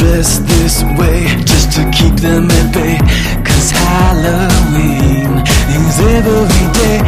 dress this way just to keep them at bay. 'Cause Halloween is every day.